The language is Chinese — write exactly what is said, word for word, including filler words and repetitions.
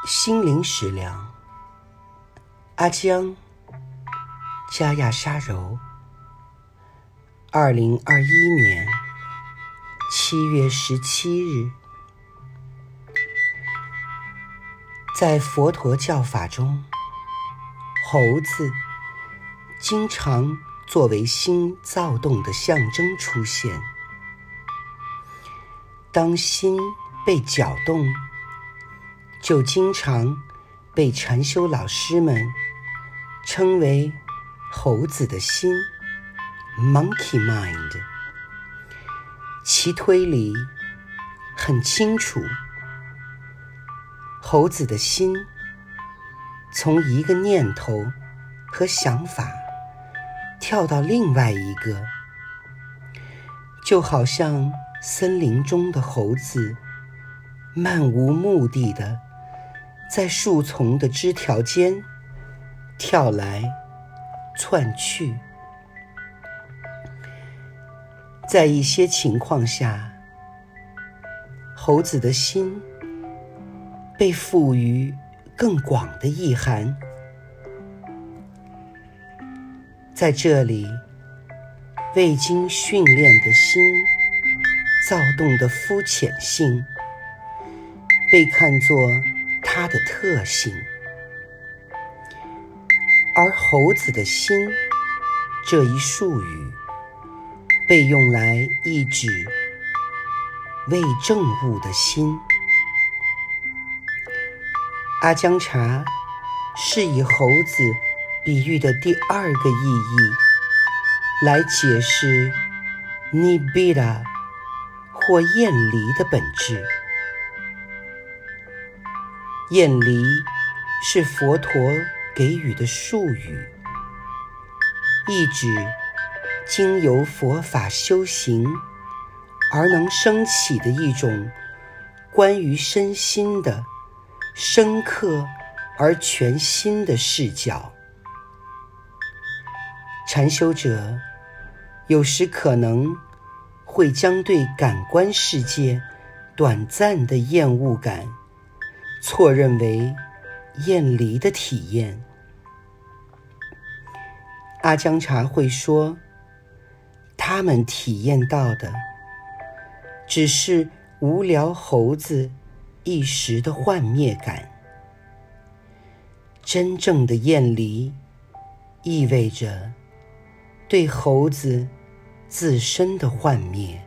心灵食粮，阿江加亚沙柔，二零二一年七月十七日。在佛陀教法中，猴子经常作为心躁动的象征出现。当心被搅动，就经常被禅修老师们称为猴子的心 Monkey Mind。 其推理很清楚，猴子的心从一个念头和想法跳到另外一个，就好像森林中的猴子漫无目的地在树丛的枝条间跳来窜去。在一些情况下，猴子的心被赋予更广的意涵。在这里，未经训练的心躁动的肤浅性被看作它的特性，而猴子的心这一术语被用来意指未证悟的心。阿姜查是以猴子比喻的第二个意义来解释尼比达或厌离的本质。厌离是佛陀给予的术语，意指经由佛法修行而能升起的一种关于身心的深刻而全新的视角。禅修者有时可能会将对感官世界短暂的厌恶感错认为厌离的体验。阿姜查会说，他们体验到的只是无聊猴子一时的幻灭感。真正的厌离意味着对猴子自身的幻灭。